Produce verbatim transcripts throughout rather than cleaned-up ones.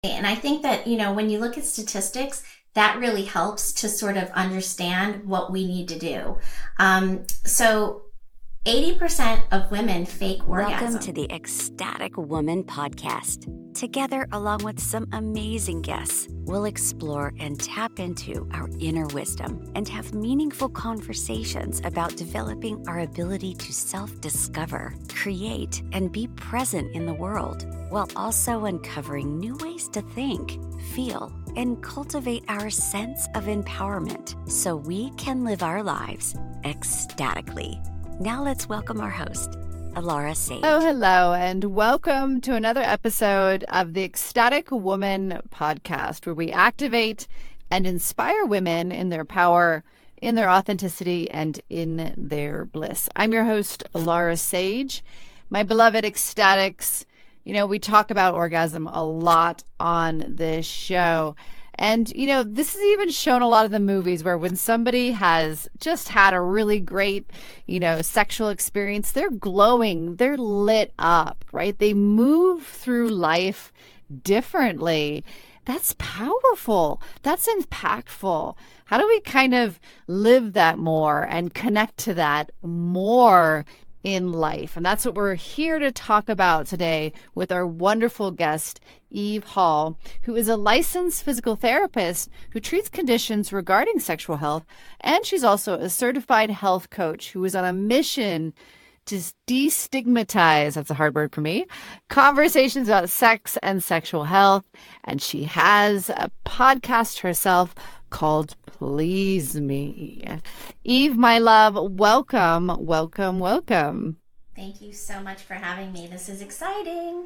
And I think that, you know, when you look at statistics, that really helps to sort of understand what we need to do. Um, so eighty percent of women fake orgasm. Welcome to the Ecstatic Woman Podcast. Together, along with some amazing guests, we'll explore and tap into our inner wisdom and have meaningful conversations about developing our ability to self-discover, create, and be present in the world, while also uncovering new ways to think, feel, and cultivate our sense of empowerment so we can live our lives ecstatically. Now let's welcome our host, Alara Sage. Oh, hello, and welcome to another episode of the Ecstatic Woman Podcast, where we activate and inspire women in their power, in their authenticity, and in their bliss. I'm your host, Alara Sage. My beloved ecstatics, you know, we talk about orgasm a lot on this show. And, you know, this is even shown a lot of the movies where when somebody has just had a really great, you know, sexual experience, they're glowing, they're lit up, right? They move through life differently. That's powerful. That's impactful. How do we kind of live that more and connect to that more in life? And that's what we're here to talk about today with our wonderful guest, Eve Hall, who is a licensed physical therapist who treats conditions regarding sexual health. And she's also a certified health coach who is on a mission to destigmatize, that's a hard word for me, conversations about sex and sexual health. And she has a podcast herself called Please Me. Eve, my love, welcome, welcome, welcome. Thank you so much for having me. This is exciting.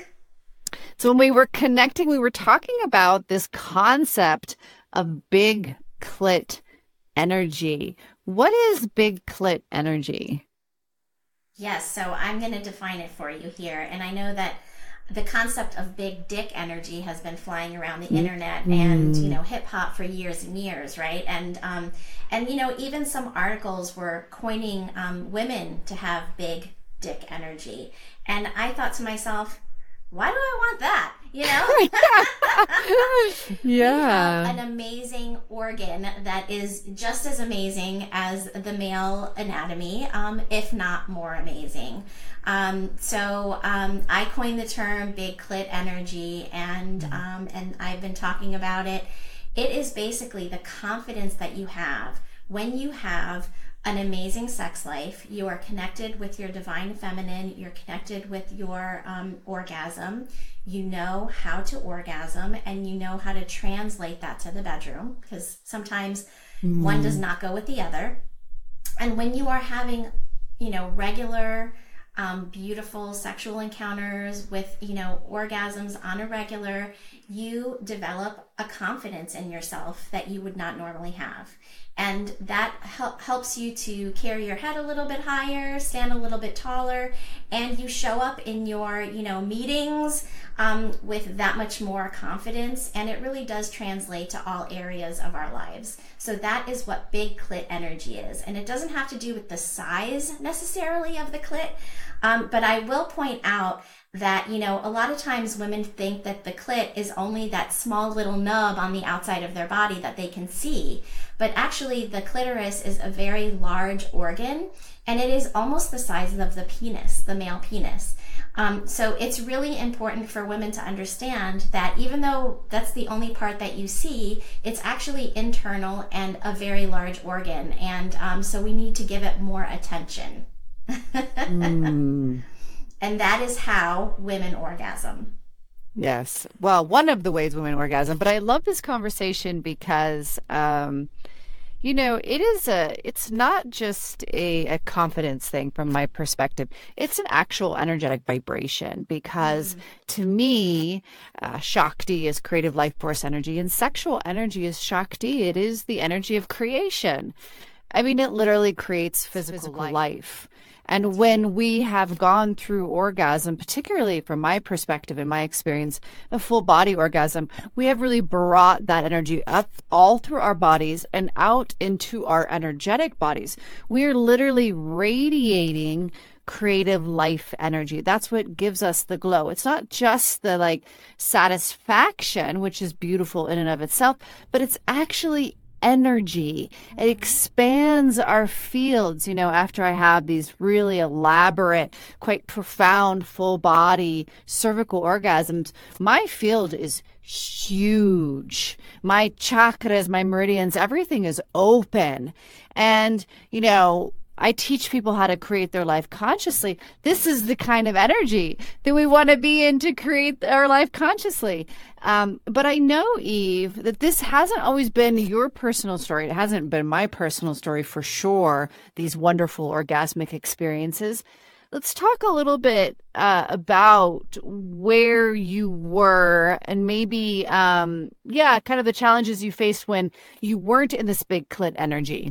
So when we were connecting, we were talking about this concept of big clit energy. What is big clit energy? Yes, so I'm going to define it for you here. And I know that the concept of big dick energy has been flying around the internet mm. and, you know, hip hop for years and years, right? And, um, and you know, even some articles were coining um, women to have big dick energy. And I thought to myself, why do I want that? You know? Yeah. We have an amazing organ that is just as amazing as the male anatomy, um, if not more amazing. Um, so um, I coined the term big clit energy, and um, and I've been talking about it. It is basically the confidence that you have when you have an amazing sex life. You are connected with your divine feminine. You're connected with your um, orgasm. You know how to orgasm, and you know how to translate that to the bedroom, because sometimes mm. one does not go with the other. And when you are having, you know, regular Um, beautiful sexual encounters with, you know, orgasms on a regular, you develop a confidence in yourself that you would not normally have. And that hel- helps you to carry your head a little bit higher, stand a little bit taller, and you show up in your, you know, meetings um, with that much more confidence. And it really does translate to all areas of our lives. So that is what big clit energy is. And it doesn't have to do with the size necessarily of the clit. Um, but I will point out that, you know, a lot of times women think that the clit is only that small little nub on the outside of their body that they can see. But actually, the clitoris is a very large organ, and it is almost the size of the penis, the male penis. Um, so it's really important for women to understand that even though that's the only part that you see, it's actually internal and a very large organ. And um, so we need to give it more attention. mm. And that is how women orgasm. Yes. Well, one of the ways women orgasm, but I love this conversation because, um, you know, it is a, it's not just a, a confidence thing from my perspective. It's an actual energetic vibration because mm. to me, uh, Shakti is creative life force energy, and sexual energy is Shakti. It is the energy of creation. I mean, it literally creates physical, physical life. life. And when we have gone through orgasm, particularly from my perspective and my experience, a full body orgasm, we have really brought that energy up all through our bodies and out into our energetic bodies. We are literally radiating creative life energy. That's what gives us the glow. It's not just the like satisfaction, which is beautiful in and of itself, but it's actually energy. It expands our fields. You know, after I have these really elaborate, quite profound, full body cervical orgasms, my field is huge. My chakras, my meridians, everything is open. And, you know, I teach people how to create their life consciously. This is the kind of energy that we want to be in to create our life consciously. Um, but I know, Eve, that this hasn't always been your personal story. It hasn't been my personal story for sure, these wonderful orgasmic experiences. Let's talk a little bit uh, about where you were and maybe, um, yeah, kind of the challenges you faced when you weren't in this big clit energy.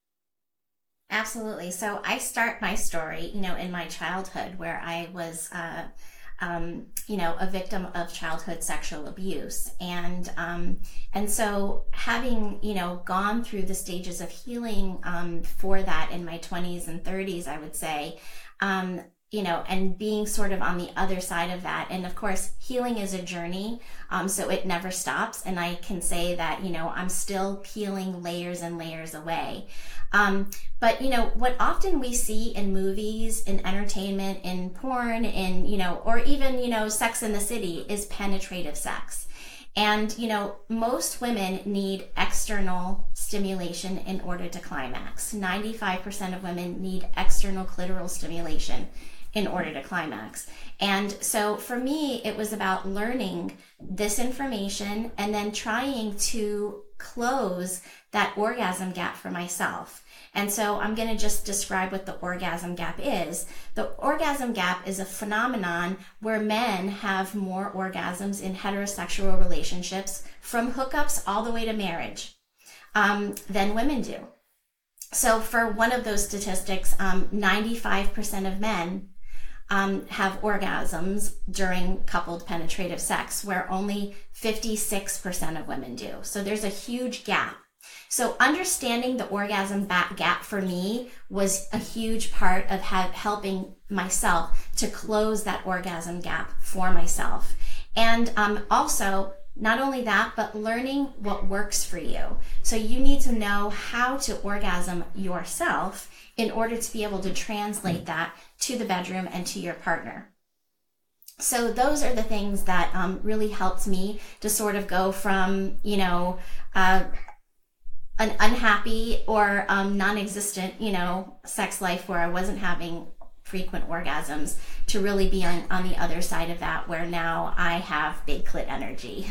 Absolutely. So I start my story, you know, in my childhood where I was, uh, um, you know, a victim of childhood sexual abuse. And, um, and so having, you know, gone through the stages of healing, um, for that in my twenties and thirties, I would say, um, you know, and being sort of on the other side of that. And of course, healing is a journey. Um, so it never stops. And I can say that, you know, I'm still peeling layers and layers away. Um, but, you know, what often we see in movies, in entertainment, in porn, in, you know, or even, you know, Sex in the City is penetrative sex. And, you know, most women need external stimulation in order to climax. ninety-five percent of women need external clitoral stimulation in order to climax. And so for me, it was about learning this information and then trying to close that orgasm gap for myself. And so I'm going to just describe what the orgasm gap is. The orgasm gap is a phenomenon where men have more orgasms in heterosexual relationships from hookups all the way to marriage um, than women do. So for one of those statistics, um, ninety-five percent of men um, have orgasms during coupled penetrative sex, where only fifty-six percent of women do. So there's a huge gap. So understanding the orgasm gap for me was a huge part of have, helping myself to close that orgasm gap for myself. And um, also, not only that, but learning what works for you. So you need to know how to orgasm yourself in order to be able to translate that to the bedroom and to your partner. So those are the things that um, really helped me to sort of go from, you know, uh, an unhappy or um, non-existent, you know, sex life where I wasn't having frequent orgasms to really be on, on the other side of that, where now I have big clit energy.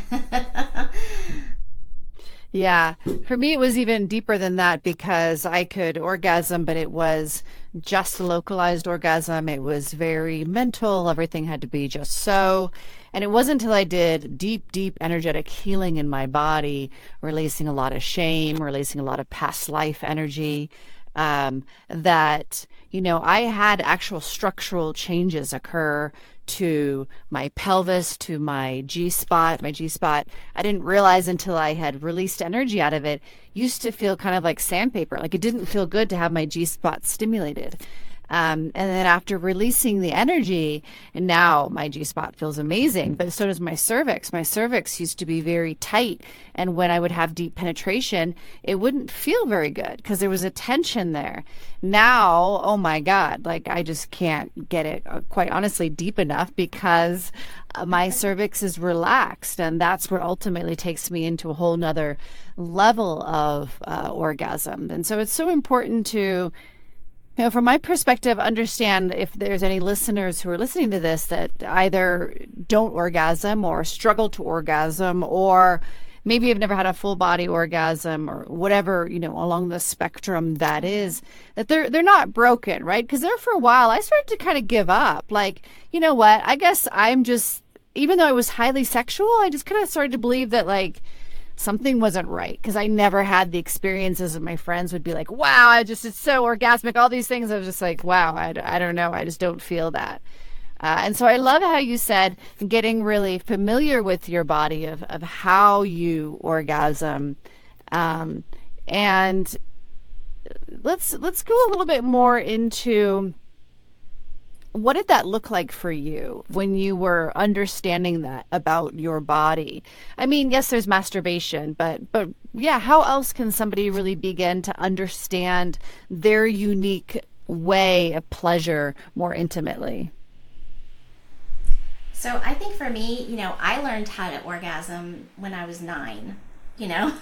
Yeah. For me, it was even deeper than that because I could orgasm, but it was just a localized orgasm. It was very mental. Everything had to be just so. And it wasn't until I did deep, deep energetic healing in my body, releasing a lot of shame, releasing a lot of past life energy, um, that, you know, I had actual structural changes occur to my pelvis, to my G-spot. My G-spot, I didn't realize until I had released energy out of it, used to feel kind of like sandpaper. Like it didn't feel good to have my G-spot stimulated. Um, and then after releasing the energy, and now my G-spot feels amazing, but so does my cervix. My cervix used to be very tight. And when I would have deep penetration, it wouldn't feel very good because there was a tension there. Now, oh my God, like I just can't get it, uh, quite honestly, deep enough because uh, my cervix is relaxed. And that's what ultimately takes me into a whole nother level of uh, orgasm. And so it's so important to, you know, from my perspective, understand if there's any listeners who are listening to this that either don't orgasm or struggle to orgasm, or maybe have never had a full body orgasm or whatever, you know, along the spectrum that is, that they're they're not broken, right? Because there for a while, I started to kind of give up. Like, you know what? I guess I'm just, even though I was highly sexual, I just kind of started to believe that, like, something wasn't right because I never had the experiences of my friends would be like, wow, I just, it's so orgasmic, all these things. I was just like, wow, I, I don't know. I just don't feel that. Uh, and so I love how you said getting really familiar with your body of, of how you orgasm. Um, and let's, let's go a little bit more into what did that look like for you when you were understanding that about your body? I mean, yes, there's masturbation, but but yeah, how else can somebody really begin to understand their unique way of pleasure more intimately? So I think for me, you know, I learned how to orgasm when I was nine, you know?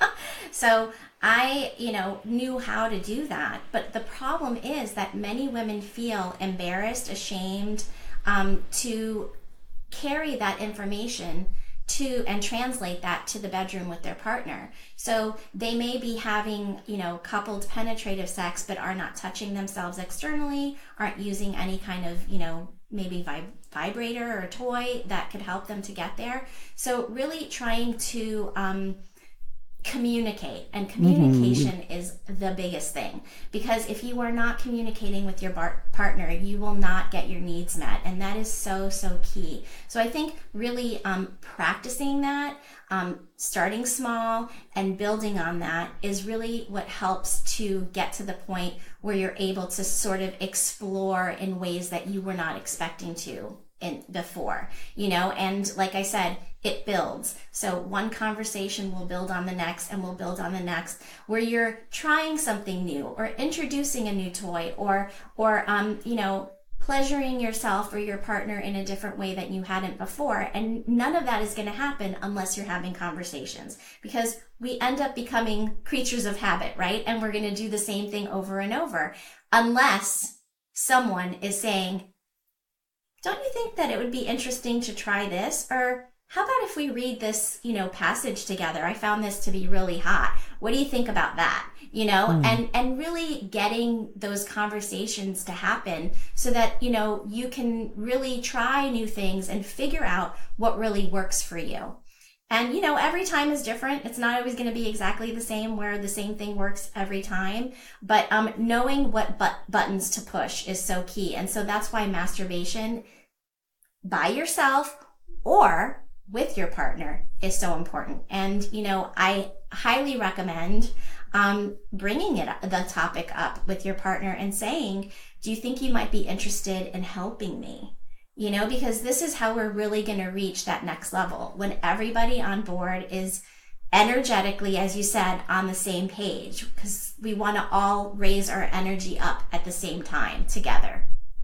So I, you know, knew how to do that. But the problem is that many women feel embarrassed, ashamed um, to carry that information to and translate that to the bedroom with their partner. So they may be having, you know, coupled penetrative sex, but are not touching themselves externally, aren't using any kind of, you know, maybe vib- vibrator or toy that could help them to get there. So really trying to um, communicate, and communication mm-hmm. is the biggest thing, because if you are not communicating with your bar- partner, you will not get your needs met, and that is so so key. So I think really um, practicing that, um, starting small and building on that is really what helps to get to the point where you're able to sort of explore in ways that you were not expecting to in before, you know. And like I said, it builds. So one conversation will build on the next, and will build on the next, where you're trying something new, or introducing a new toy, or or um you know, pleasuring yourself or your partner in a different way that you hadn't before. And none of that is going to happen unless you're having conversations, because we end up becoming creatures of habit, right? And we're going to do the same thing over and over, unless someone is saying, don't you think that it would be interesting to try this? Or how about if we read this, you know, passage together? I found this to be really hot. What do you think about that? You know, mm. and, and really getting those conversations to happen so that, you know, you can really try new things and figure out what really works for you. And, you know, every time is different. It's not always going to be exactly the same where the same thing works every time. But um, knowing what but- buttons to push is so key. And so that's why masturbation by yourself or with your partner is so important. And, you know, I highly recommend um, bringing it, the topic up with your partner and saying, do you think you might be interested in helping me? You know, because this is how we're really going to reach that next level, when everybody on board is energetically, as you said, on the same page, because we want to all raise our energy up at the same time together.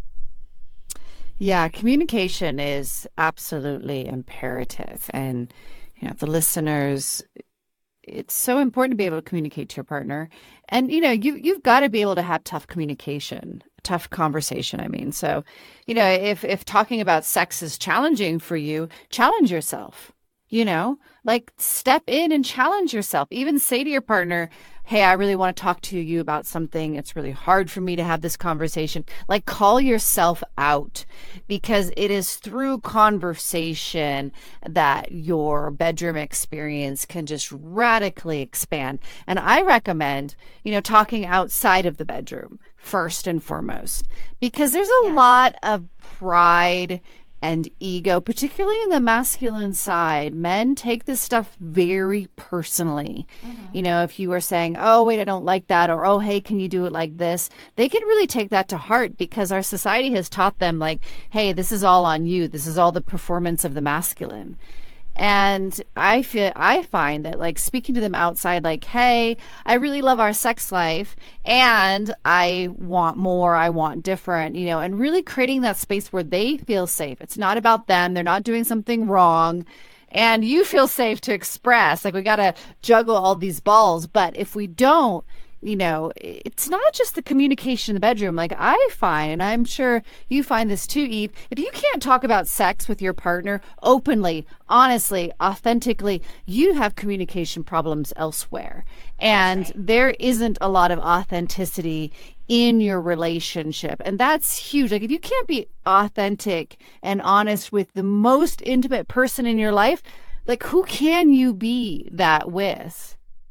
Yeah, communication is absolutely imperative. And, you know, the listeners, it's so important to be able to communicate to your partner. And, you know, you, you've got to be able to have tough communication, tough conversation. I mean, so, you know, if, if talking about sex is challenging for you, challenge yourself, you know, like step in and challenge yourself. Even say to your partner, hey, I really want to talk to you about something. It's really hard for me to have this conversation. Like, call yourself out, because it is through conversation that your bedroom experience can just radically expand. And I recommend, you know, talking outside of the bedroom first and foremost, because there's a yeah. lot of pride and ego, particularly in the masculine side. Men take this stuff very personally. Mm-hmm. You know, if you are saying, oh, wait, I don't like that, or, oh, hey, can you do it like this? They can really take that to heart, because our society has taught them, like, hey, this is all on you. This is all the performance of the masculine. And I feel, I find that, like, speaking to them outside, like, hey, I really love our sex life and I want more, I want different, you know, and really creating that space where they feel safe. It's not about them. They're not doing something wrong. And you feel safe to express. Like, we got to juggle all these balls. But if we don't, you know, it's not just the communication in the bedroom. Like, I find, and I'm sure you find this too, Eve, if you can't talk about sex with your partner openly, honestly, authentically, you have communication problems elsewhere. And there isn't a lot of authenticity in your relationship. And that's huge. Like, if you can't be authentic and honest with the most intimate person in your life, like, who can you be that with?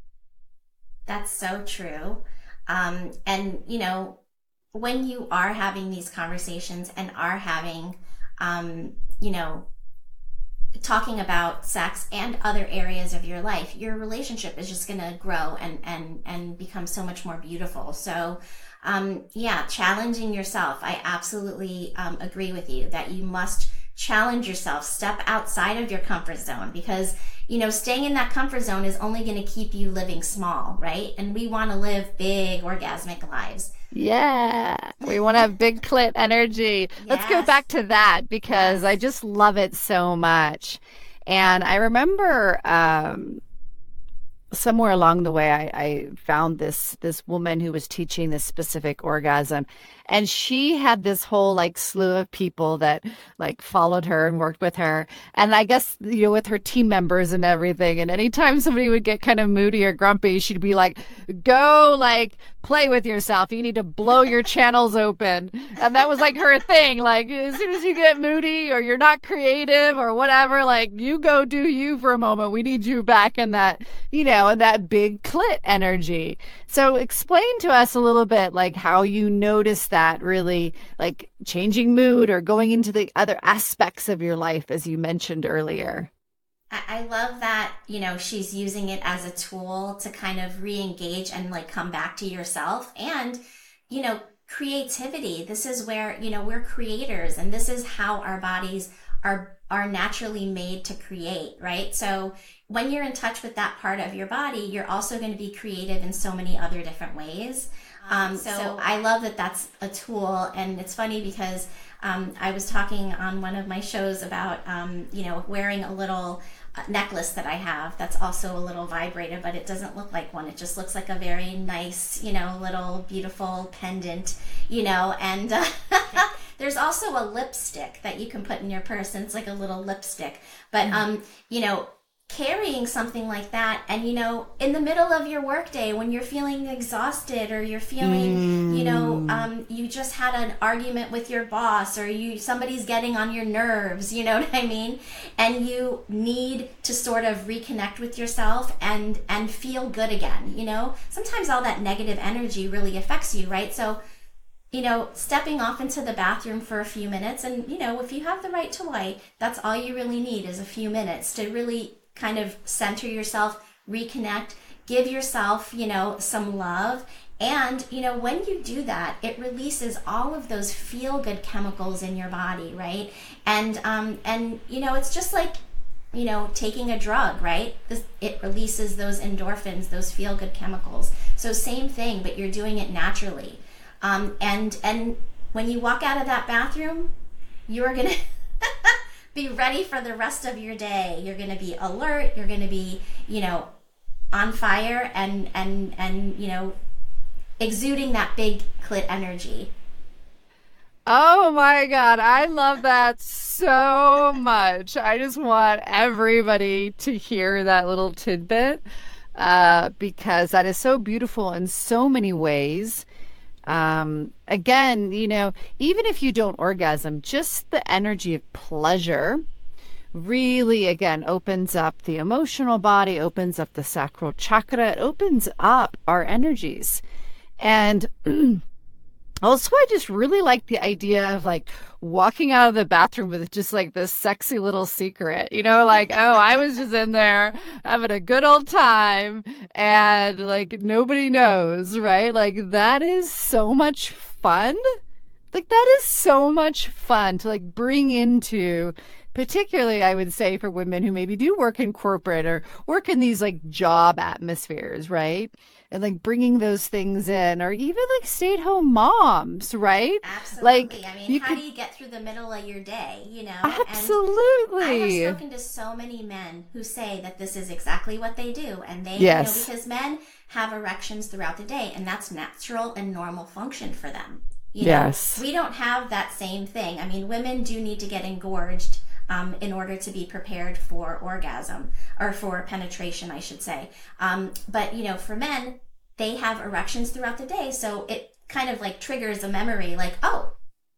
That's so true. Um, and, you know, when you are having these conversations and are having, um, you know, talking about sex and other areas of your life, your relationship is just going to grow and, and, and become so much more beautiful. So, um, yeah, challenging yourself. I absolutely um, agree with you that you must challenge yourself, step outside of your comfort zone, because, you know, staying in that comfort zone is only going to keep you living small, right? And we want to live big, orgasmic lives. Yeah, we want to have big clit energy. Yes. Let's go back to that, because yes. I just love it so much. And I remember um, somewhere along the way, I, I found this this woman who was teaching this specific orgasm. And she had this whole like slew of people that like followed her and worked with her. And I guess, you know, with her team members and everything. And anytime somebody would get kind of moody or grumpy, she'd be like, go like play with yourself. You need to blow your channels open. And that was like her thing. Like as soon as you get moody or you're not creative or whatever, like you go do you for a moment. We need you back in that, you know, in that big clit energy. So explain to us a little bit like how you noticed that really like changing mood or going into the other aspects of your life, as you mentioned earlier. I love that, you know, she's using it as a tool to kind of re-engage and like come back to yourself. And, you know, creativity. This is where, you know, we're creators, and this is how our bodies are are naturally made to create, right? So when you're in touch with that part of your body, you're also going to be creative in so many other different ways. Um, so, so I love that that's a tool. And it's funny because um, I was talking on one of my shows about, um, you know, wearing a little necklace that I have that's also a little vibrator, but it doesn't look like one. It just looks like a very nice, you know, little beautiful pendant, you know, and uh, there's also a lipstick that you can put in your purse, and it's like a little lipstick. But, um, you know, carrying something like that, and, you know, in the middle of your workday when you're feeling exhausted, or you're feeling, mm. you know, um, you just had an argument with your boss, or you somebody's getting on your nerves, you know what I mean? And you need to sort of reconnect with yourself and and feel good again, you know? Sometimes all that negative energy really affects you, right? So, you know, stepping off into the bathroom for a few minutes, and, you know, if you have the right toy, that's all you really need is a few minutes to really kind of center yourself, reconnect, give yourself, you know, some love. And, you know, when you do that, it releases all of those feel-good chemicals in your body, right? And, um, and you know, it's just like, you know, taking a drug, right? This, it releases those endorphins, those feel-good chemicals. So same thing, but you're doing it naturally. Um, and, and when you walk out of that bathroom, you're going to be ready for the rest of your day. You're going to be alert. You're going to be, you know, on fire and, and, and, you know, exuding that big clit energy. Oh my God. I love that so much. I just want everybody to hear that little tidbit uh, because that is so beautiful in so many ways. Um, again, you know, even if you don't orgasm, just the energy of pleasure really, again, opens up the emotional body, opens up the sacral chakra, it opens up our energies. And also, I just really like the idea of like walking out of the bathroom with just like this sexy little secret, you know, like, oh, I was just in there having a good old time and like nobody knows, right? Like that is so much fun. Like that is so much fun to like bring into, particularly I would say for women who maybe do work in corporate or work in these like job atmospheres, right? And like bringing those things in, or even like stay-at-home moms, right? Absolutely. Like, I mean, you how could... do you get through the middle of your day, you know? Absolutely. And I have spoken to so many men who say that this is exactly what they do. And they, yes. you know, because men have erections throughout the day, and that's natural and normal function for them. You know? Yes. We don't have that same thing. I mean, women do need to get engorged Um, in order to be prepared for orgasm, or for penetration, I should say. Um, but, you know, for men, they have erections throughout the day. So it kind of like triggers a memory like, oh,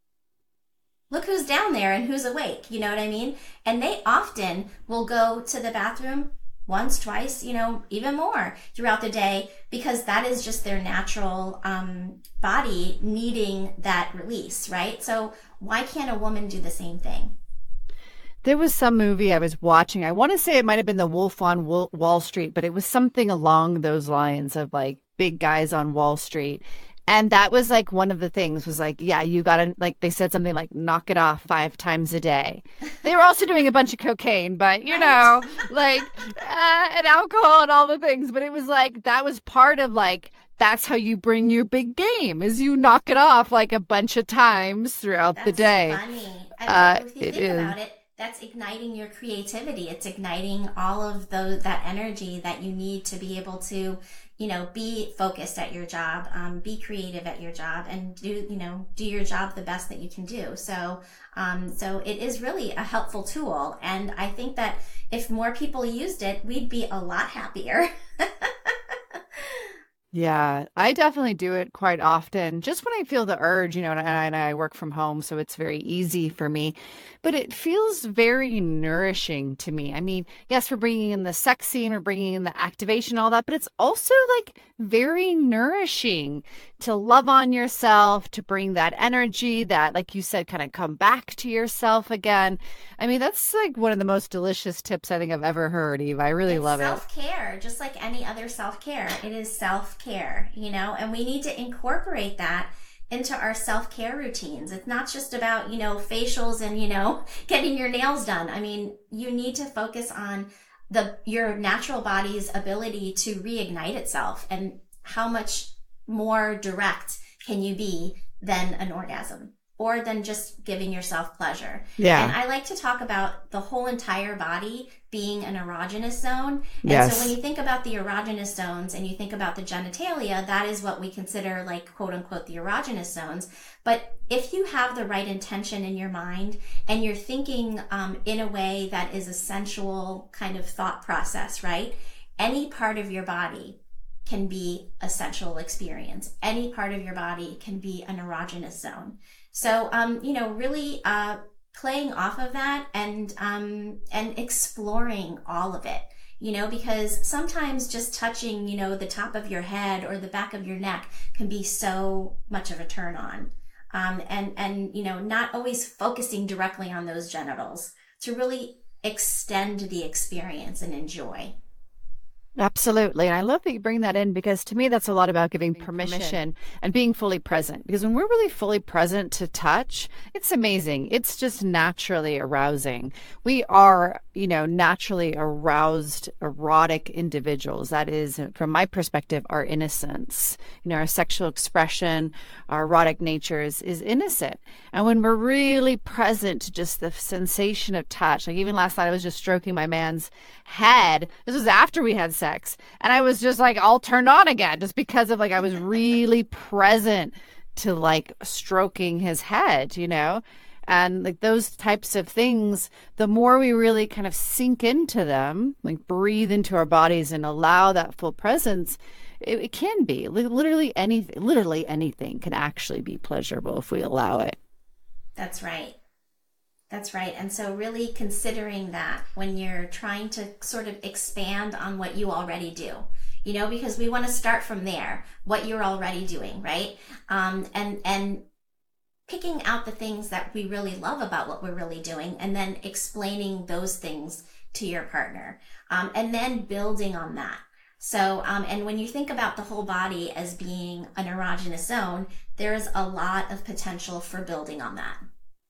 look who's down there and who's awake. You know what I mean? And they often will go to the bathroom once, twice, you know, even more throughout the day, because that is just their natural um, body needing that release, right? So why can't a woman do the same thing? There was some movie I was watching. I want to say it might have been The Wolf on Wall Street, but it was something along those lines of like big guys on Wall Street. And that was like one of the things was like, yeah, you got to, like, they said something like knock it off five times a day. They were also doing a bunch of cocaine, but you know, like, uh, and alcohol and all the things. But it was like, that was part of like, that's how you bring your big game is you knock it off like a bunch of times throughout That's the day. Funny. I mean, Uh, if you it think is. about it, that's igniting your creativity. It's igniting all of those, that energy that you need to be able to, you know, be focused at your job, um, be creative at your job, and do, you know, do your job the best that you can do. So, um, so it is really a helpful tool. And I think that if more people used it, we'd be a lot happier. Yeah, I definitely do it quite often. Just when I feel the urge, you know, and I, and I work from home, so it's very easy for me. But it feels very nourishing to me. I mean, yes, we're bringing in the sexy and we're bringing in the activation, all that, but it's also like very nourishing to love on yourself, to bring that energy, that, like you said, kind of come back to yourself again. I mean, that's like one of the most delicious tips I think I've ever heard, Eve. I really It's love it. self-care, just like any other self-care. It is self-care, you know, and we need to incorporate that into our self-care routines. It's not just about, you know, facials and, you know, getting your nails done. I mean, you need to focus on the your natural body's ability to reignite itself, and how much more direct can you be than an orgasm, or than just giving yourself pleasure. Yeah. And I like to talk about the whole entire body being an erogenous zone. And Yes. so when you think about the erogenous zones and you think about the genitalia, that is what we consider like quote unquote the erogenous zones. But if you have the right intention in your mind and you're thinking um, in a way that is a sensual kind of thought process, right? Any part of your body can be a sensual experience. Any part of your body can be an erogenous zone. So, um, you know, really uh, playing off of that and um, and exploring all of it, you know, because sometimes just touching, you know, the top of your head or the back of your neck can be so much of a turn on. Um, and, and, you know, not always focusing directly on those genitals to really extend the experience and enjoy. Absolutely. And I love that you bring that in, because to me, that's a lot about giving permission and being fully present. Because when we're really fully present to touch, it's amazing. It's just naturally arousing. We are, you know, naturally aroused, erotic individuals. That is, from my perspective, our innocence. You know, our sexual expression, our erotic nature is, is innocent. And when we're really present to just the sensation of touch, like even last night, I was just stroking my man's head. This was after we had sex. And I was just like all turned on again, just because of like, I was really present to like stroking his head, you know, and like those types of things, the more we really kind of sink into them, like breathe into our bodies and allow that full presence, it, it can be like literally anything, literally anything can actually be pleasurable if we allow it. That's right. That's right. And so really considering that when you're trying to sort of expand on what you already do, you know, because we want to start from there, what you're already doing, right? Um, and, and picking out the things that we really love about what we're really doing, and then explaining those things to your partner, um, and then building on that. So, um, and when you think about the whole body as being an erogenous zone, there is a lot of potential for building on that.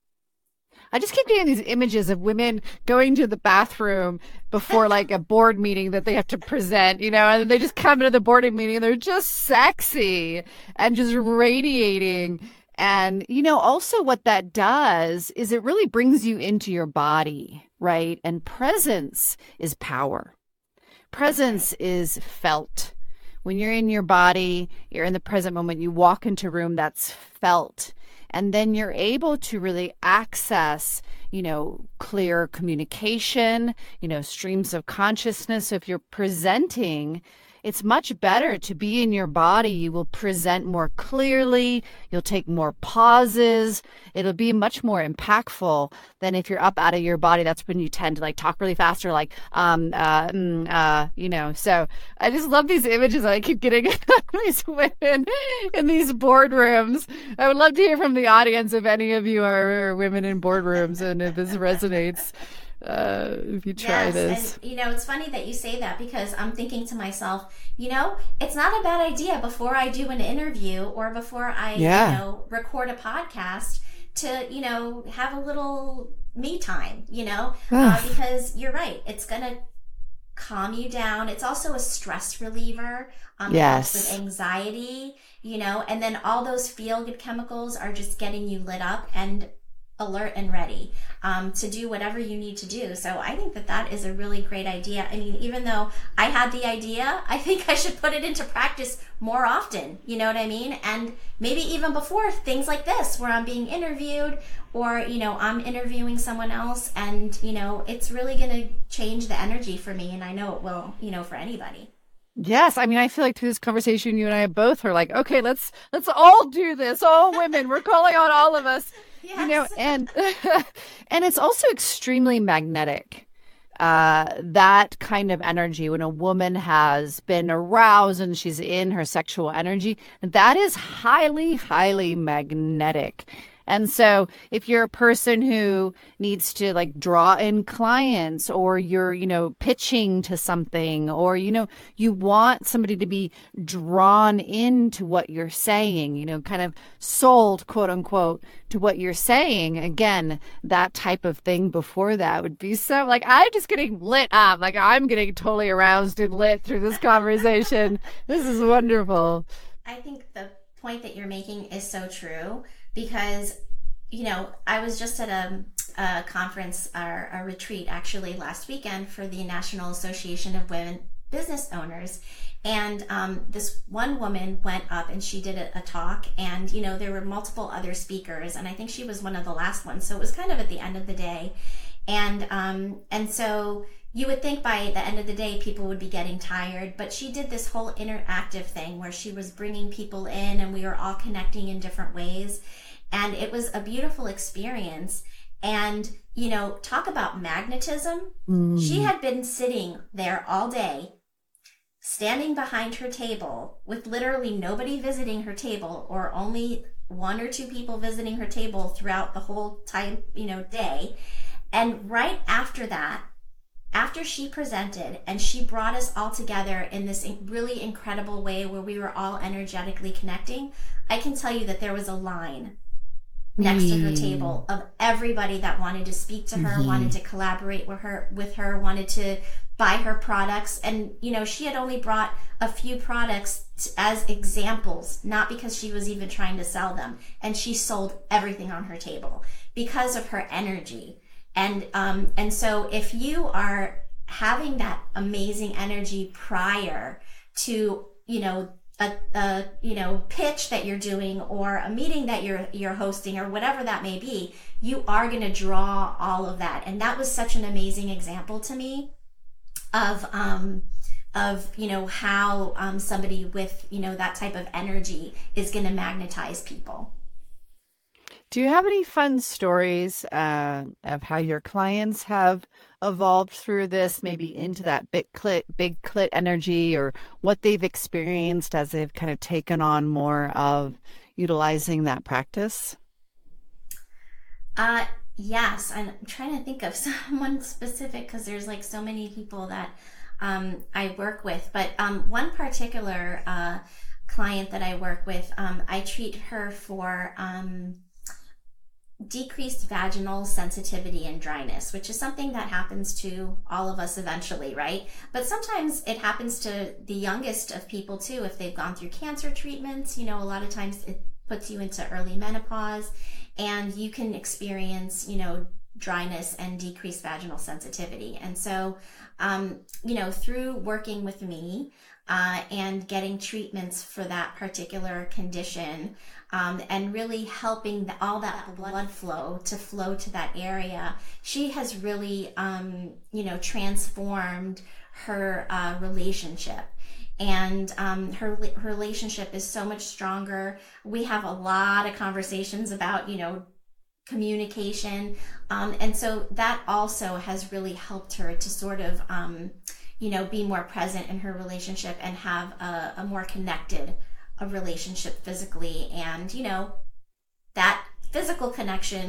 I just keep getting these images of women going to the bathroom before like a board meeting that they have to present, you know, and they just come into the board meeting and they're just sexy and just radiating. And, you know, also what that does is it really brings you into your body, right? And presence is power. Presence is felt. When you're in your body, you're in the present moment, you walk into a room that's felt. And then you're able to really access, you know, clear communication, you know, streams of consciousness. So if you're presenting, it's much better to be in your body. You will present more clearly. You'll take more pauses. It'll be much more impactful than if you're up out of your body. That's when you tend to like talk really fast or like, um, uh, mm, uh, you know. So I just love these images I keep getting of these women in these boardrooms. I would love to hear from the audience if any of you are women in boardrooms and if this resonates. uh, if you try yes, this. And, you know, it's funny that you say that because I'm thinking to myself, you know, it's not a bad idea before I do an interview or before I, yeah. you know, record a podcast to, you know, have a little me time, you know, uh, because you're right. It's going to calm you down. It's also a stress reliever. Um, yes. It helps with anxiety, you know, and then all those feel-good chemicals are just getting you lit up and alert and ready um, to do whatever you need to do. So I think that that is a really great idea. I mean, even though I had the idea, I think I should put it into practice more often. You know what I mean? And maybe even before things like this, where I'm being interviewed or, you know, I'm interviewing someone else and, you know, it's really going to change the energy for me. And I know it will, you know, for anybody. Yes, I mean, I feel like through this conversation, you and I both are like, okay, let's let's all do this. All women, we're calling on all of us. Yes. You know, and and it's also extremely magnetic. Uh, that kind of energy, when a woman has been aroused and she's in her sexual energy, that is highly, highly magnetic. And so if you're a person who needs to like draw in clients, or you're, you know, pitching to something, or, you know, you want somebody to be drawn into what you're saying, you know, kind of sold, quote unquote, to what you're saying. Again, that type of thing before that would be so like, I'm just getting lit up. Like I'm getting totally aroused and lit through this conversation. This is wonderful. I think the point that you're making is so true. Because, you know, I was just at a, a conference or a retreat actually last weekend for the National Association of Women Business Owners. And um, this one woman went up and she did a, a talk, and, you know, there were multiple other speakers, and I think she was one of the last ones. So it was kind of at the end of the day. And, um, and so you would think by the end of the day, people would be getting tired, but she did this whole interactive thing where she was bringing people in and we were all connecting in different ways. And it was a beautiful experience. And, you know, talk about magnetism. Mm. She had been sitting there all day, standing behind her table with literally nobody visiting her table, or only one or two people visiting her table throughout the whole time, you know, day. And right after that, after she presented and she brought us all together in this really incredible way where we were all energetically connecting, I can tell you that there was a line next mm. to her table of everybody that wanted to speak to her, mm-hmm. wanted to collaborate with her, with her, wanted to buy her products. And, you know, she had only brought a few products t- as examples, not because she was even trying to sell them. And she sold everything on her table because of her energy. And, um, and so if you are having that amazing energy prior to, you know, a, a, you know, pitch that you're doing, or a meeting that you're, you're hosting, or whatever that may be, you are going to draw all of that. And that was such an amazing example to me of, um, of, you know, how, um, somebody with, you know, that type of energy is going to magnetize people. Do you have any fun stories uh, of how your clients have evolved through this, maybe into that big clit, big clit energy, or what they've experienced as they've kind of taken on more of utilizing that practice? Uh, yes. I'm trying to think of someone specific because there's like so many people that um, I work with. But um, one particular uh, client that I work with, um, I treat her for... Um, decreased vaginal sensitivity and dryness, which is something that happens to all of us eventually, right? But sometimes it happens to the youngest of people too, if they've gone through cancer treatments. You know, a lot of times it puts you into early menopause, and you can experience, you know, dryness and decreased vaginal sensitivity. And so, um, you know, through working with me uh, and getting treatments for that particular condition, Um, and really helping the, all that blood flow to flow to that area, she has really, um, you know, transformed her uh, relationship. And um, her, her relationship is so much stronger. We have a lot of conversations about, you know, communication. Um, and so that also has really helped her to sort of, um, you know, be more present in her relationship and have a, a more connected a relationship physically. And, you know, that physical connection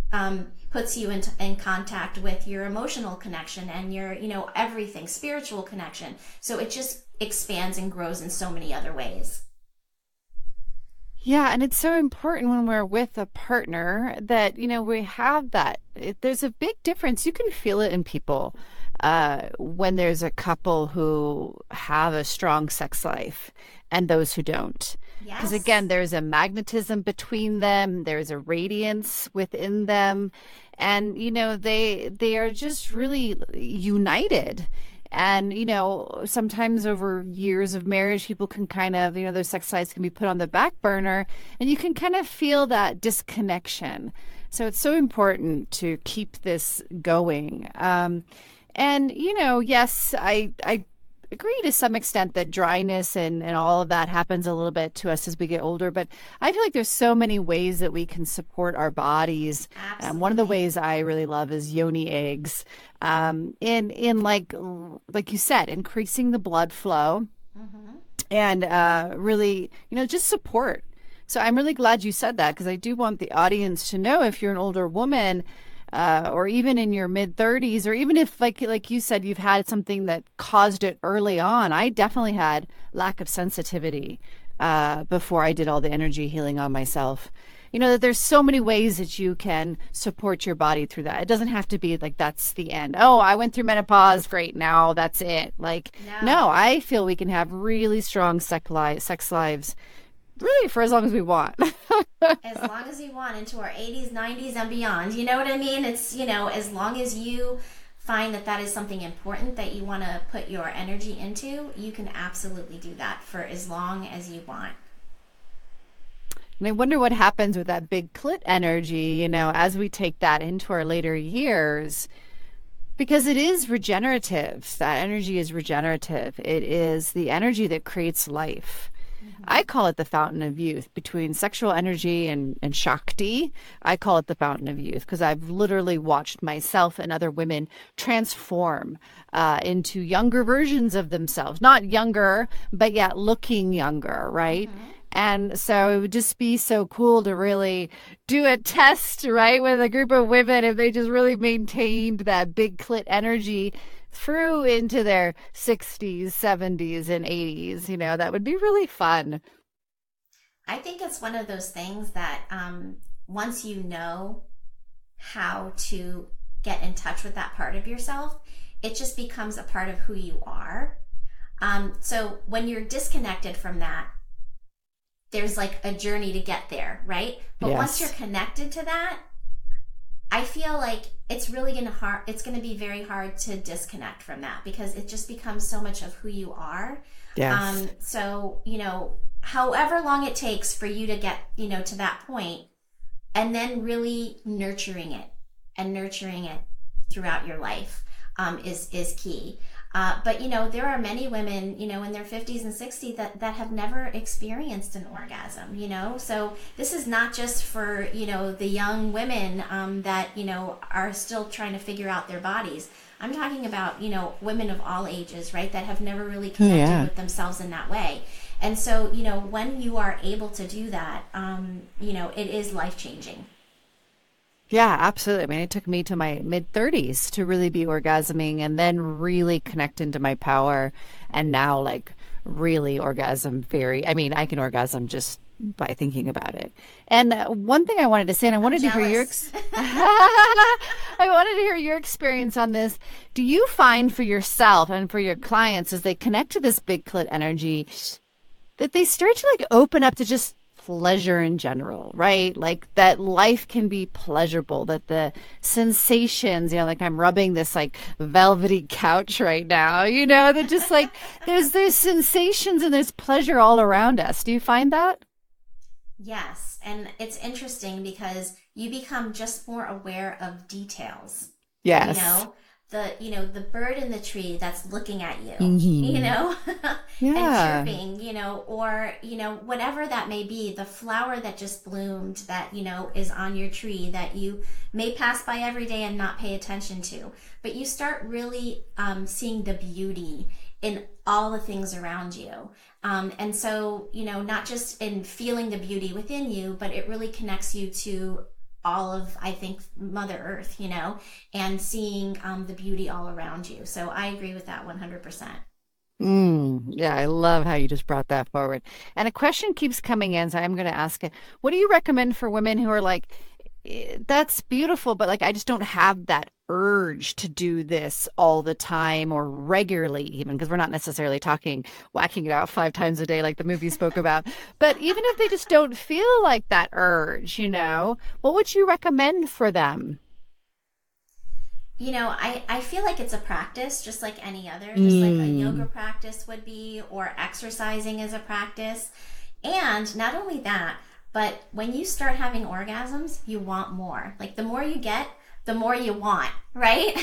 um, puts you in, in contact with your emotional connection and your, you know, everything, spiritual connection. So it just expands and grows in so many other ways. Yeah, and it's so important when we're with a partner that, you know, we have that. It, there's a big difference. You can feel it in people uh, when there's a couple who have a strong sex life and those who don't. Because Yes. again, there's a magnetism between them. There's a radiance within them. And, you know, they they are just really united. And, you know, sometimes over years of marriage, people can kind of, you know, their sex lives can be put on the back burner and you can kind of feel that disconnection. So it's so important to keep this going. Um, and, you know, yes, I, I agree to some extent that dryness and, and all of that happens a little bit to us as we get older. But I feel like there's so many ways that we can support our bodies. Um, one of the ways I really love is yoni eggs. Um, in in like like you said, increasing the blood flow Mm-hmm. and uh, really, you know, just support. So I'm really glad you said that because I do want the audience to know if you're an older woman uh, or even in your mid thirties, or even if, like like you said, you've had something that caused it early on. I definitely had lack of sensitivity uh, before I did all the energy healing on myself. You know, that there's so many ways that you can support your body through that. It doesn't have to be like that's the end. Oh, I went through menopause. Great. Now that's it. Like, No. no, I feel we can have really strong sex, li- sex lives really for as long as we want. As long as you want, into our eighties, nineties, and beyond. You know what I mean? It's, you know, as long as you find that that is something important that you want to put your energy into, you can absolutely do that for as long as you want. And I wonder what happens with that big clit energy, you know, as we take that into our later years, because it is regenerative. That energy is regenerative. It is the energy that creates life. Mm-hmm. I call it the fountain of youth. Between sexual energy and, and Shakti, I call it the fountain of youth because I've literally watched myself and other women transform uh, into younger versions of themselves. Not younger, but yet looking younger, right? Mm-hmm. And so it would just be so cool to really do a test, right, with a group of women if they just really maintained that big clit energy through into their sixties, seventies, and eighties. You know, that would be really fun. I think it's one of those things that um, once you know how to get in touch with that part of yourself, it just becomes a part of who you are. Um, so when you're disconnected from that, there's like a journey to get there, right? But Yes. once you're connected to that, I feel like it's really gonna hard. It's gonna be very hard to disconnect from that because it just becomes so much of who you are. Yes. Um, so you know, however long it takes for you to get, you know, to that point, and then really nurturing it and nurturing it throughout your life um, is is key. Uh, but, you know, there are many women, you know, in their fifties and sixties that, that have never experienced an orgasm, you know. So this is not just for, you know, the young women um, that, you know, are still trying to figure out their bodies. I'm talking about, you know, women of all ages, right, that have never really connected yeah. with themselves in that way. And so, you know, when you are able to do that, um, you know, it is life-changing. Yeah, absolutely. I mean, it took me to my mid thirties to really be orgasming and then really connect into my power. And now, like, really orgasm very, I mean, I can orgasm just by thinking about it. And uh, one thing I wanted to say, and I wanted to hear your, ex- I wanted to hear your experience on this. Do you find for yourself and for your clients as they connect to this big clit energy that they start to like open up to just pleasure in general, right? Like that life can be pleasurable, that the sensations, you know, like I'm rubbing this like velvety couch right now, you know, that just like there's there's sensations and there's pleasure all around us. Do you find that? Yes. And it's interesting because you become just more aware of details. Yes. You know, the, you know, the bird in the tree that's looking at you, Mm-hmm. you know, Yeah. and chirping, you know, or, you know, whatever that may be, the flower that just bloomed that, you know, is on your tree that you may pass by every day and not pay attention to. But you start really um, seeing the beauty in all the things around you. Um, and so, you know, not just in feeling the beauty within you, but it really connects you to all of, I think, Mother Earth, you know, and seeing um, the beauty all around you. So I agree with that one hundred percent. Mm, yeah, I love how you just brought that forward. And a question keeps coming in, so I'm going to ask it. What do you recommend for women who are like, "Eh, that's beautiful, but like I just don't have that urge to do this all the time or regularly, even because we're not necessarily talking whacking it out five times a day like the movie spoke about. But even if they just don't feel like that urge, you know, what would you recommend for them?" You know, I, I feel like it's a practice just like any other, just like a yoga practice would be, or exercising is a practice. And not only that, but when you start having orgasms, you want more. Like the more you get, the more you want, right?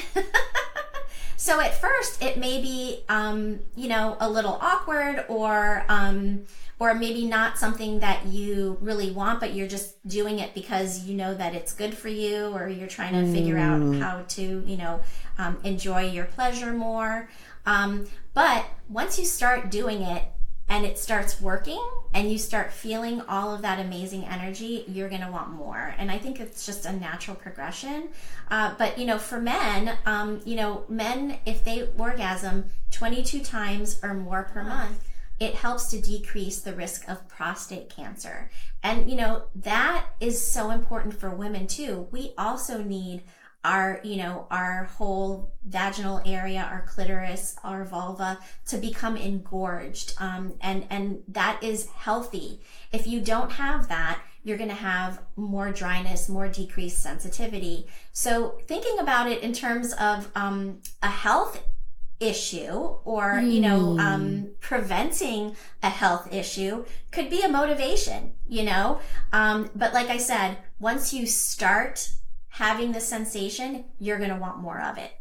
So at first it may be, um, you know, a little awkward, or, um, or maybe not something that you really want, but you're just doing it because you know that it's good for you, or you're trying to figure out how to, you know, um, enjoy your pleasure more. Um, but once you start doing it and it starts working and you start feeling all of that amazing energy, you're going to want more. And I think it's just a natural progression. Uh, but, you know, for men, um, you know, men, if they orgasm twenty-two times or more per month, it helps to decrease the risk of prostate cancer. And, you know, that is so important for women too. We also need our, you know, our whole vaginal area, our clitoris, our vulva to become engorged. Um, and, and that is healthy. If you don't have that, you're going to have more dryness, more decreased sensitivity. So thinking about it in terms of um, a health issue, or you know um preventing a health issue could be a motivation, you know um but like I said, once you start having the sensation, you're going to want more of it.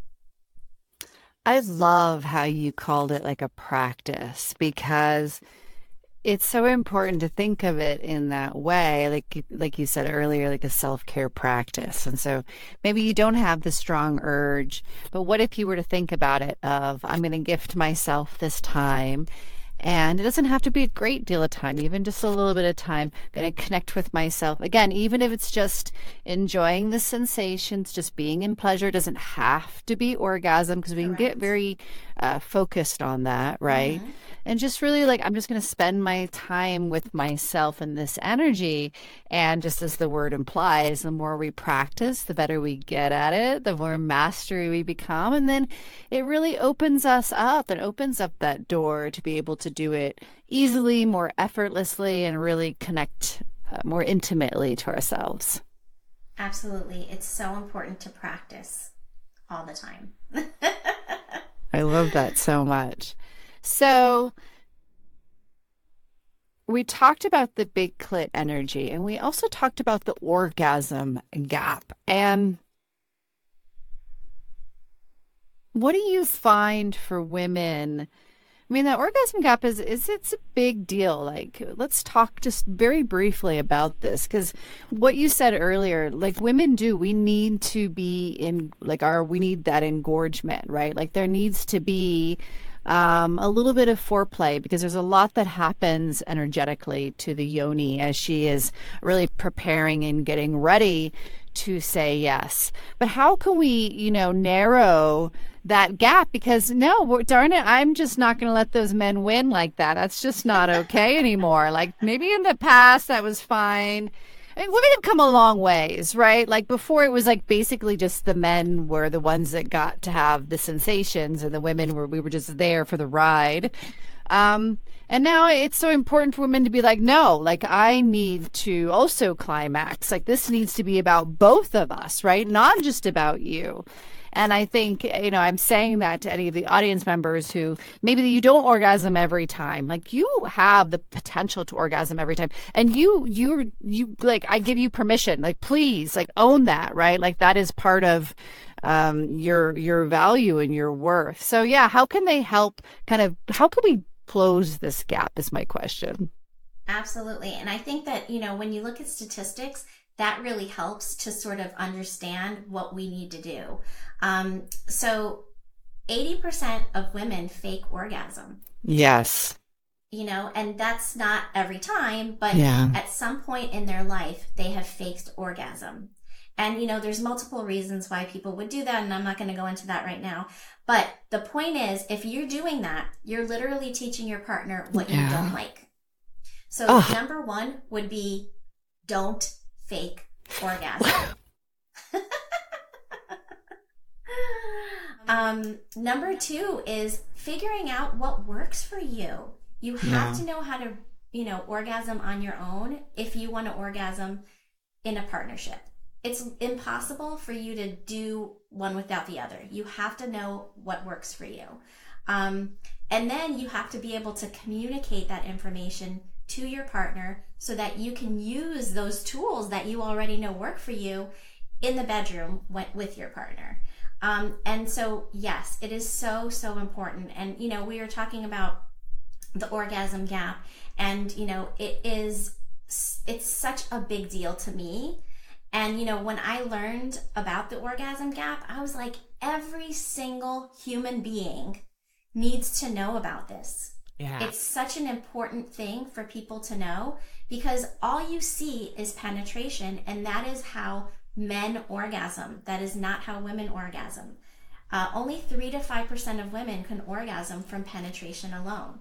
I love how you called it like a practice, because it's so important to think of it in that way, like you- like you said earlier, like a self-care practice. And so maybe you don't have the strong urge, but what if you were to think about it of, I'm going to gift myself this time, and it doesn't have to be a great deal of time, even just a little bit of time, going to connect with myself. Again, even if it's just enjoying the sensations, just being in pleasure, it doesn't have to be orgasm, because we can get Correct. very uh, focused on that, right? Mhm. And just really like, I'm just going to spend my time with myself and this energy. And just as the word implies, the more we practice, the better we get at it, the more mastery we become. And then it really opens us up and opens up that door to be able to do it easily, more effortlessly, and really connect uh, more intimately to ourselves. Absolutely. It's so important to practice all the time. I love that so much. So we talked about the big clit energy, and we also talked about the orgasm gap. And what do you find for women? I mean, the orgasm gap is, is it's a big deal. Like, let's talk just very briefly about this, because what you said earlier, like women do, we need to be in like our, we need that engorgement, right? Like there needs to be um, a little bit of foreplay, because there's a lot that happens energetically to the yoni as she is really preparing and getting ready to say yes. But how can we, you know, narrow that gap? Because no, we're- darn it, I'm just not going to let those men win like that. That's just not okay anymore. Like maybe in the past that was fine. I mean, women have come a long ways, right? Like before it was like basically just the men were the ones that got to have the sensations, and the women were, we were just there for the ride. Um, and now it's so important for women to be like, no, like I need to also climax. Like this needs to be about both of us, right? Not just about you. And I think, you know, I'm saying that to any of the audience members who maybe you don't orgasm every time. Like you have the potential to orgasm every time. And you, you, you, like, I give you permission, like, please, like, own that, right? Like that is part of um, your, your value and your worth. So yeah, how can they help kind of, how can we close this gap is my question. Absolutely. And I think that, you know, when you look at statistics, that really helps to sort of understand what we need to do. Um, so eighty percent of women fake orgasm. Yes. You know, and that's not every time, but Yeah. at some point in their life, they have faked orgasm. And, you know, there's multiple reasons why people would do that, and I'm not going to go into that right now. But the point is, if you're doing that, you're literally teaching your partner what yeah. you don't like. So oh. number one would be, don't fake orgasm. um, number two is figuring out what works for you. You have yeah. to know how to, you know, orgasm on your own if you want to orgasm in a partnership. It's impossible for you to do one without the other. You have to know what works for you. Um, and then you have to be able to communicate that information to your partner so that you can use those tools that you already know work for you in the bedroom with your partner. Um, and so, yes, it is so, so important. And, you know, we were talking about the orgasm gap, and, you know, it is, it's such a big deal to me. And, you know, when I learned about the orgasm gap, I was like, every single human being needs to know about this. Yeah. It's such an important thing for people to know, because all you see is penetration, and that is how men orgasm. That is not how women orgasm. Uh, only three to five percent of women can orgasm from penetration alone.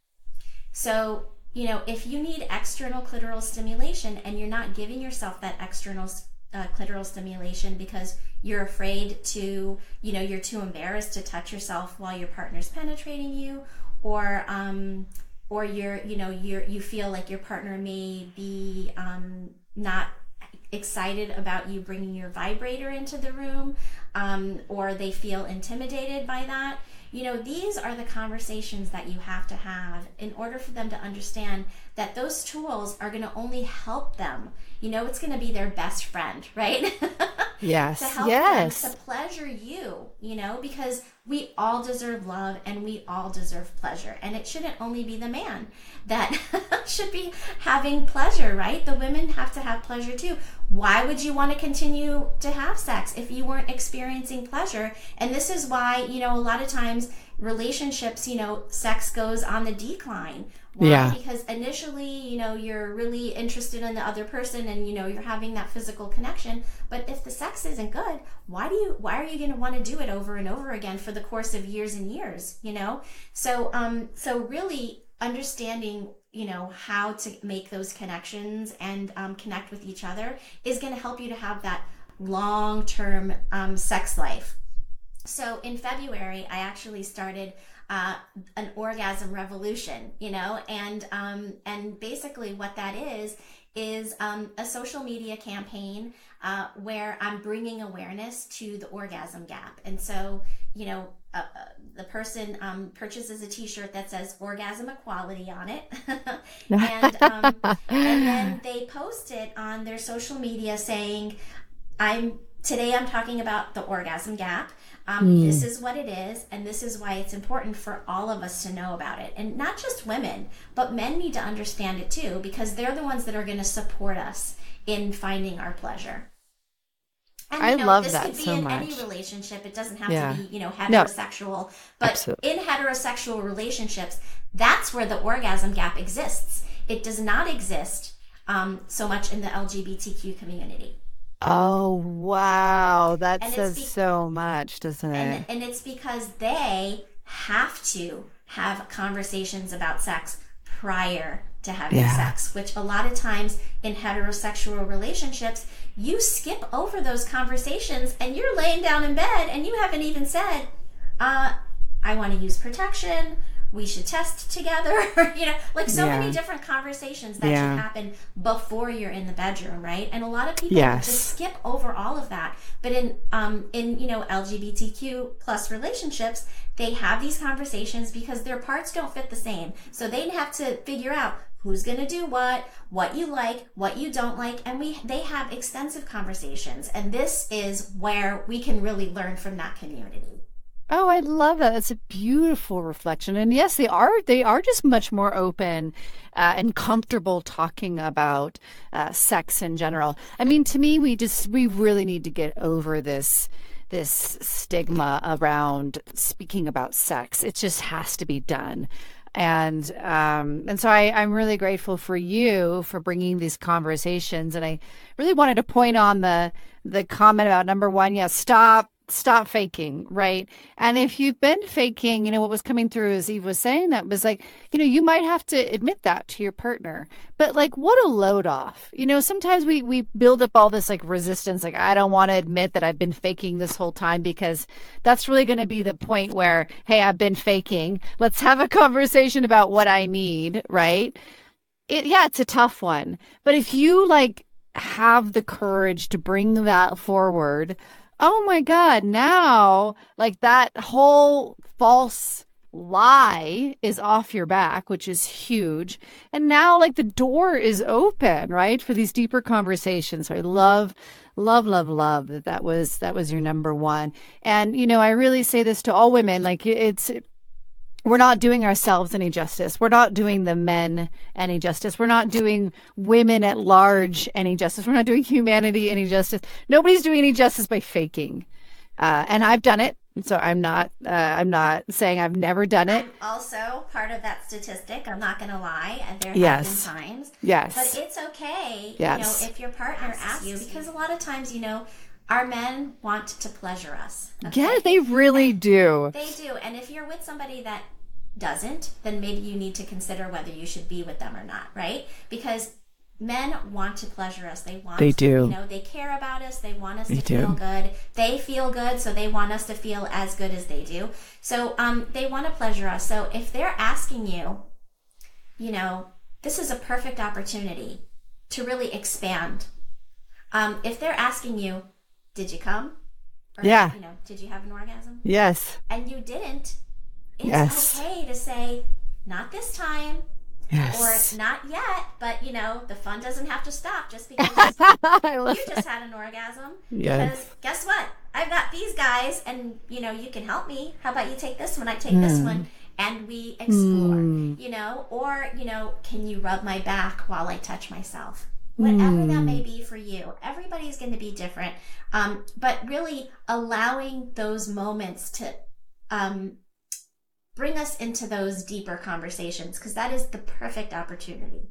So, you know, if you need external clitoral stimulation and you're not giving yourself that external uh, clitoral stimulation because you're afraid to, you know, you're too embarrassed to touch yourself while your partner's penetrating you, or um, or you're, you know, you're you feel like your partner may be um, not excited about you bringing your vibrator into the room, um, or they feel intimidated by that. You know, these are the conversations that you have to have in order for them to understand that those tools are going to only help them. You know, it's going to be their best friend, right? Yes. To help yes. them to pleasure you, you know, because we all deserve love and we all deserve pleasure. And it shouldn't only be the man that should be having pleasure, right? The women have to have pleasure too. Why would you want to continue to have sex if you weren't experiencing pleasure? And this is why, you know, a lot of times relationships, you know, sex goes on the decline. Why? Yeah. Because initially, you know, you're really interested in the other person and, you know, you're having that physical connection. But if the sex isn't good, why do you, why are you going to want to do it over and over again for the course of years and years, you know? So, um, so really understanding, you know, how to make those connections and um, connect with each other is going to help you to have that long-term um, sex life. So in February, I actually started uh, an orgasm revolution, you know, and um, and basically what that is is um, a social media campaign uh, where I'm bringing awareness to the orgasm gap. And so, you know, uh, the person um, purchases a T-shirt that says "Orgasm Equality" on it, and um, and then they post it on their social media saying, "I'm today I'm talking about the orgasm gap. Um, mm. This is what it is, and this is why it's important for all of us to know about it. And not just women, but men need to understand it too, because they're the ones that are going to support us in finding our pleasure." And, I you know, love this that could be so in much. any relationship. It doesn't have yeah. to be, you know, heterosexual. No. But Absolutely. in heterosexual relationships, that's where the orgasm gap exists. It does not exist um, so much in the L G B T Q community. Oh, wow. That and says be- so much, doesn't it? And, and it's because they have to have conversations about sex prior to having yeah. sex, which a lot of times in heterosexual relationships, you skip over those conversations and you're laying down in bed and you haven't even said, uh, I want to use protection. We should test together, you know, like so yeah. many different conversations that yeah. should happen before you're in the bedroom, right? And a lot of people yes. just skip over all of that. But in, um, in, you know, L G B T Q plus relationships, they have these conversations because their parts don't fit the same. So they have to figure out who's going to do what, what you like, what you don't like. And we, they have extensive conversations. And this is where we can really learn from that community. Oh, I love that. That's a beautiful reflection. And yes, they are they are just much more open uh, and comfortable talking about uh, sex in general. I mean, to me, we just we really need to get over this this stigma around speaking about sex. It just has to be done. And um, and so I, I'm really grateful for you for bringing these conversations. And I really wanted to point on the the comment about number one, yes, stop. Stop faking, right? And if you've been faking, you know, what was coming through as Eve was saying that was like, you know, you might have to admit that to your partner. But like, what a load off. You know, sometimes we we build up all this like resistance, like, I don't want to admit that I've been faking this whole time, because that's really going to be the point where, hey, I've been faking. Let's have a conversation about what I need, right? It, yeah, it's a tough one. But if you like have the courage to bring that forward, oh my God, now like that whole false lie is off your back, which is huge. And now like the door is open, right, for these deeper conversations. So I love, love, love, love that that was, that was your number one. And, you know, I really say this to all women, like it's, we're not doing ourselves any justice. We're not doing the men any justice. We're not doing women at large any justice. We're not doing humanity any justice. Nobody's doing any justice by faking. Uh, and I've done it. So I'm not, uh, I'm not saying I've never done it. I'm also part of that statistic. I'm not going to lie. And there have yes. been times. Yes. But it's okay. Yes. You know, if your partner asks you, because a lot of times, you know, our men want to pleasure us. Okay? Yeah, they really do. They do. And if you're with somebody that doesn't, then maybe you need to consider whether you should be with them or not, right? Because men want to pleasure us. They want They do. You know, they care about us. They want us they to do. feel good. They feel good, so they want us to feel as good as they do. So um, they want to pleasure us. So if they're asking you, you know, this is a perfect opportunity to really expand. Um, if they're asking you, did you come? Or, yeah. You know, did you have an orgasm? Yes. And you didn't. It's yes. okay to say, not this time. Yes. Or not yet, but you know, the fun doesn't have to stop just because I love you that. just had an orgasm. Yes. Because guess what? I've got these guys and you know, you can help me. How about you take this one? I take mm. this one and we explore, mm. you know, or, you know, can you rub my back while I touch myself? Whatever mm. that may be for you. Everybody's going to be different. Um, but really allowing those moments to um, bring us into those deeper conversations, because that is the perfect opportunity.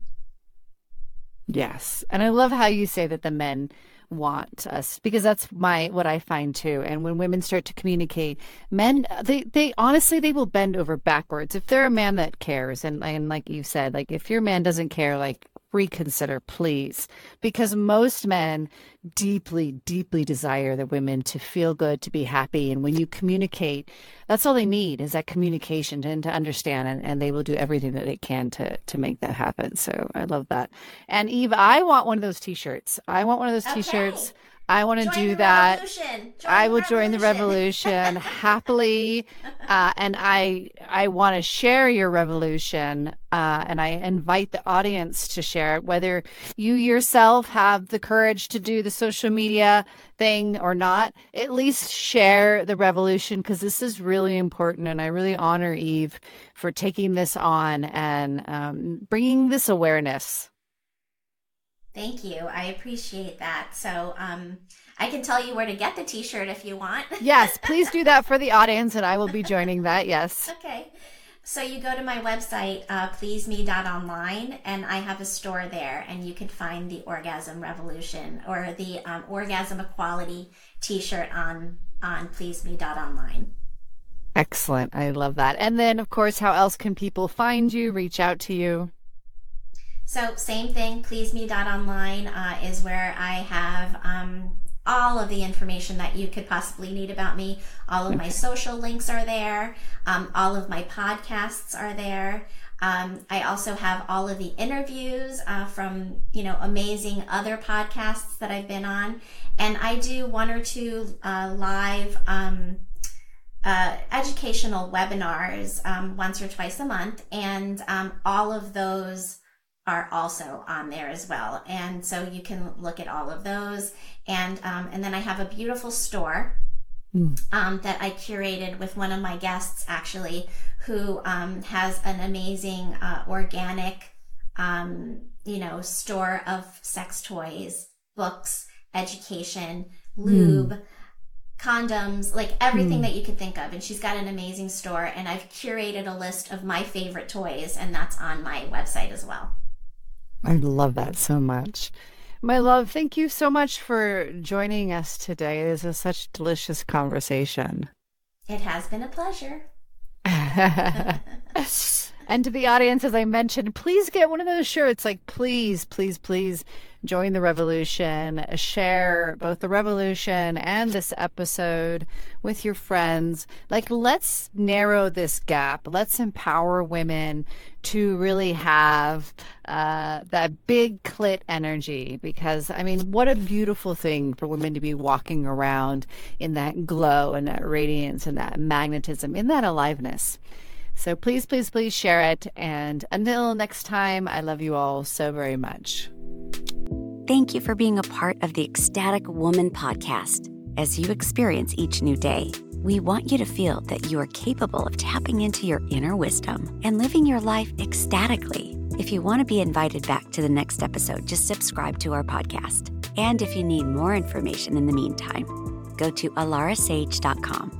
Yes. And I love how you say that the men want us, because that's my what I find too. And when women start to communicate, men they they honestly they will bend over backwards if they're a man that cares. And and like you said, like if your man doesn't care, like reconsider, please, because most men deeply, deeply desire the women to feel good, to be happy. And when you communicate, that's all they need is that communication and to understand. And, and they will do everything that they can to to make that happen. So I love that. And Eve, I want one of those T-shirts. I want one of those okay. T-shirts. I want to do that. I will join the revolution happily, uh, and I I want to share your revolution, uh, and I invite the audience to share it. Whether you yourself have the courage to do the social media thing or not, at least share the revolution, because this is really important, and I really honor Eve for taking this on and um, bringing this awareness. Thank you. I appreciate that. So um, I can tell you where to get the T-shirt if you want. Yes, please do that for the audience, and I will be joining that. Yes. Okay. So you go to my website, uh, please me dot online, and I have a store there, and you can find the Orgasm Revolution or the um, Orgasm Equality T-shirt on, on please me dot online. Excellent. I love that. And then, of course, how else can people find you, reach out to you? So same thing, please me dot online uh, is where I have um, all of the information that you could possibly need about me. All of my social links are there. Um, all of my podcasts are there. Um, I also have all of the interviews uh, from, you know, amazing other podcasts that I've been on. And I do one or two uh, live um, uh, educational webinars um, once or twice a month. And um, all of those are also on there as well. And so you can look at all of those. And um, and then I have a beautiful store mm. um, that I curated with one of my guests, actually, who um, has an amazing uh, organic, um, you know, store of sex toys, books, education, lube, mm. condoms, like everything mm. that you could think of. And she's got an amazing store, and I've curated a list of my favorite toys, and that's on my website as well. I love that so much. My love, thank you so much for joining us today. This is such delicious conversation. It has been a pleasure. And to the audience, as I mentioned, please get one of those shirts. Like, please, please, please join the revolution. Share both the revolution and this episode with your friends. Like, let's narrow this gap. Let's empower women to really have uh, that big clit energy. Because, I mean, what a beautiful thing for women to be walking around in that glow and that radiance and that magnetism, in that aliveness. So please, please, please share it. And until next time, I love you all so very much. Thank you for being a part of the Ecstatic Woman podcast. As you experience each new day, we want you to feel that you are capable of tapping into your inner wisdom and living your life ecstatically. If you want to be invited back to the next episode, just subscribe to our podcast. And if you need more information in the meantime, go to alara sage dot com.